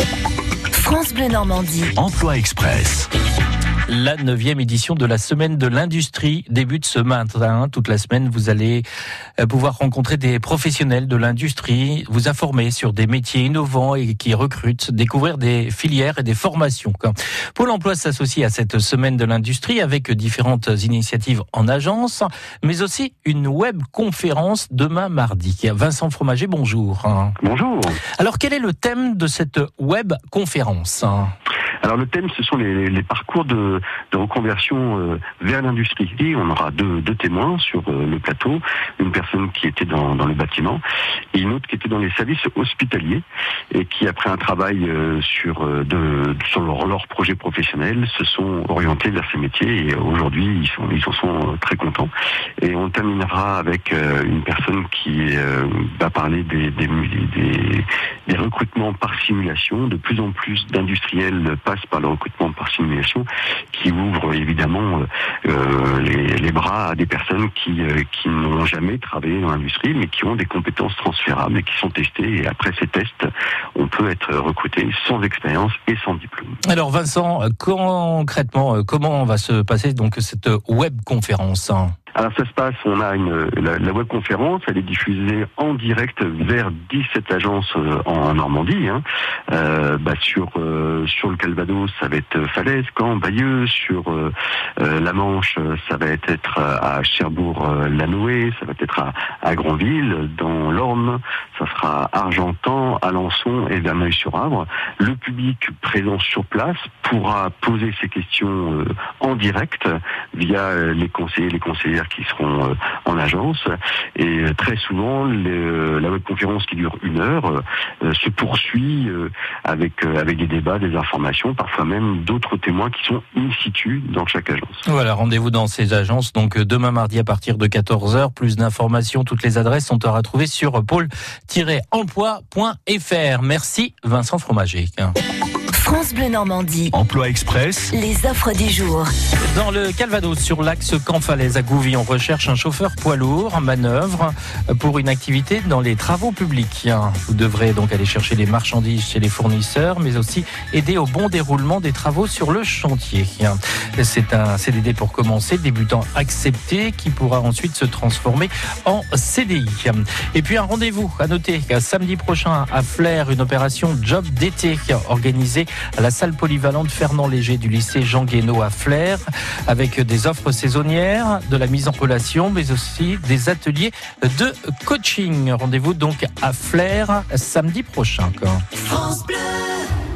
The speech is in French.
France Bleu Normandie. Emploi Express. La 9e édition de la Semaine de l'Industrie débute ce matin. Toute la semaine, vous allez pouvoir rencontrer des professionnels de l'industrie, vous informer sur des métiers innovants et qui recrutent, découvrir des filières et des formations. Pôle emploi s'associe à cette Semaine de l'Industrie avec différentes initiatives en agence, mais aussi une web conférence demain mardi. Vincent Fromager, bonjour. Bonjour. Alors, quel est le thème de cette web conférence ? Alors le thème, ce sont les parcours de reconversion vers l'industrie. Et on aura deux témoins sur le plateau, une personne qui était dans le bâtiment et une autre qui était dans les services hospitaliers et qui, après un travail sur leur projet professionnel, se sont orientés vers ces métiers et aujourd'hui ils en sont très contents. Et on terminera avec une personne qui va parler des recrutements par simulation. De plus en plus d'industriels passent par le recrutement par simulation, qui ouvre évidemment les bras à des personnes qui n'ont jamais travaillé dans l'industrie, mais qui ont des compétences transférables et qui sont testées. Et après ces tests, on peut être recruté sans expérience et sans diplôme. Alors Vincent, concrètement, comment va se passer donc cette web conférence ? Alors ça se passe, on a la webconférence, elle est diffusée en direct vers 17 agences en Normandie. Sur le Calvados, ça va être Falaise, Caen, Bayeux. Sur la Manche, ça va être à Cherbourg-Lanoë, ça va être à Granville. Dans l'Orne, ça sera à Argentan, Alençon et Verneuil-sur-Avre. Le public présent sur place pourra poser ses questions en direct via les conseillers et les conseillères qui seront en agence. Et très souvent, la webconférence qui dure 1 heure se poursuit avec des débats, des informations, parfois même d'autres témoins qui sont in situ dans chaque agence. Voilà, rendez-vous dans ces agences. Donc demain mardi à partir de 14h. Plus d'informations, toutes les adresses sont à retrouver sur pôle-emploi.fr. Merci Vincent Fromager. France Bleu Normandie. Emploi Express. Les offres du jour. Dans le Calvados, sur l'axe Caen-Falaise à Gouvy, on recherche un chauffeur poids lourd en manœuvre pour une activité dans les travaux publics. Vous devrez donc aller chercher les marchandises chez les fournisseurs, mais aussi aider au bon déroulement des travaux sur le chantier. C'est un CDD pour commencer, débutant accepté, qui pourra ensuite se transformer en CDI. Et puis un rendez-vous à noter, samedi prochain à Flers, une opération job d'été organisée à la salle polyvalente Fernand Léger du lycée Jean Guénaud à Flers, avec des offres saisonnières, de la mise en relation, mais aussi des ateliers de coaching. Rendez-vous donc à Flers samedi prochain. France Bleu.